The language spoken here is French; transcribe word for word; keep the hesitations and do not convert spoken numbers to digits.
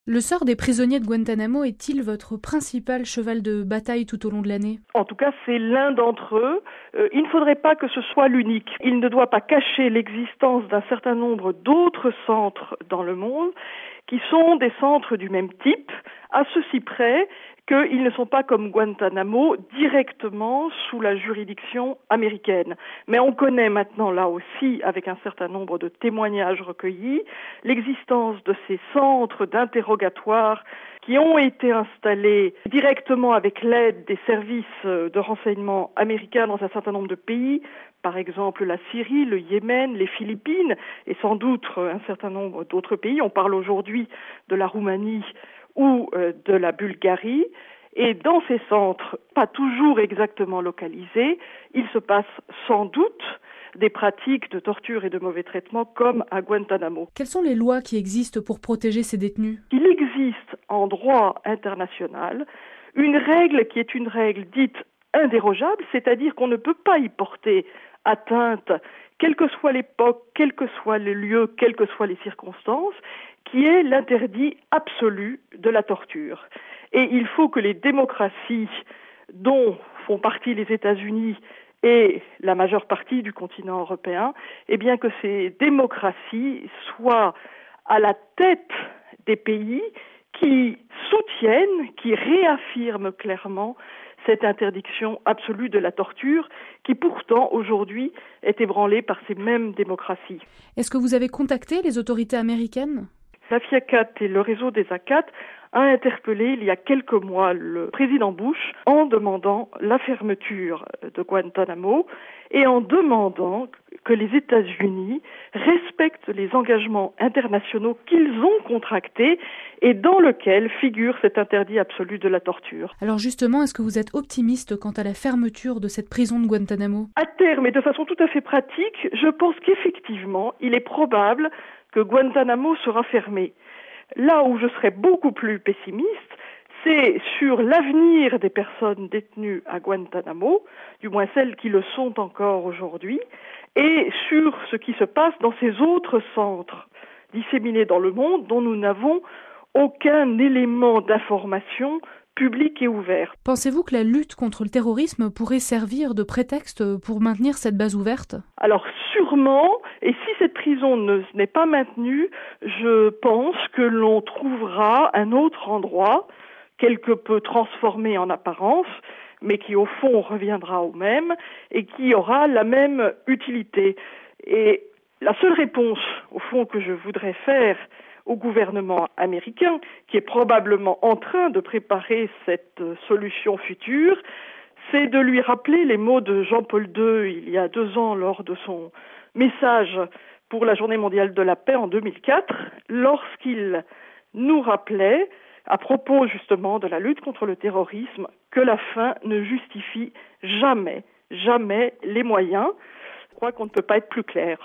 Le sort des prisonniers de Guantanamo est-il votre principal cheval de bataille tout au long de l'année? En tout cas, c'est l'un d'entre eux. Euh, il ne faudrait pas que ce soit l'unique. Il ne doit pas cacher l'existence d'un certain nombre d'autres centres dans le monde qui sont des centres du même type, à ceci près qu'ils ne sont pas comme Guantanamo directement sous la juridiction américaine. Mais on connaît maintenant là aussi, avec un certain nombre de témoignages recueillis, l'existence de ces centres d'interrogatoire qui ont été installés directement avec l'aide des services de renseignement américains dans un certain nombre de pays, par exemple la Syrie, le Yémen, les Philippines et sans doute un certain nombre d'autres pays. On parle aujourd'hui de la Roumanie ou euh, de la Bulgarie. Et dans ces centres, pas toujours exactement localisés, il se passe sans doute des pratiques de torture et de mauvais traitements comme à Guantanamo. Quelles sont les lois qui existent pour protéger ces détenus? Il existe en droit international une règle qui est une règle dite indérogeable, c'est-à-dire qu'on ne peut pas y porter atteinte, quelle que soit l'époque, quel que soit le lieu, quelles que soient les circonstances, qui est l'interdit absolu de la torture. Et il faut que les démocraties dont font partie les États-Unis et la majeure partie du continent européen, eh bien que ces démocraties soient à la tête des pays qui soutiennent, qui réaffirment clairement cette interdiction absolue de la torture qui pourtant aujourd'hui est ébranlée par ces mêmes démocraties. Est-ce que vous avez contacté les autorités américaines? La FIACAT et le réseau des ACAT a interpellé il y a quelques mois le président Bush en demandant la fermeture de Guantanamo et en demandant que les États-Unis respectent les engagements internationaux qu'ils ont contractés et dans lesquels figure cet interdit absolu de la torture. Alors justement, est-ce que vous êtes optimiste quant à la fermeture de cette prison de Guantanamo? À terme et de façon tout à fait pratique, je pense qu'effectivement, il est probable que Guantanamo sera fermé. Là où je serais beaucoup plus pessimiste, c'est sur l'avenir des personnes détenues à Guantanamo, du moins celles qui le sont encore aujourd'hui, et sur ce qui se passe dans ces autres centres disséminés dans le monde dont nous n'avons aucun élément d'information public et ouvert. Pensez-vous que la lutte contre le terrorisme pourrait servir de prétexte pour maintenir cette base ouverte? Alors sûrement, et si cette prison ne n'est pas maintenue, je pense que l'on trouvera un autre endroit, quelque peu transformé en apparence, mais qui au fond reviendra au même et qui aura la même utilité. Et la seule réponse, au fond, que je voudrais faire au gouvernement américain, qui est probablement en train de préparer cette solution future, c'est de lui rappeler les mots de Jean-Paul deux il y a deux ans lors de son message pour la Journée mondiale de la paix en deux mille quatre, lorsqu'il nous rappelait, à propos justement de la lutte contre le terrorisme, que la fin ne justifie jamais, jamais les moyens. Je crois qu'on ne peut pas être plus clair.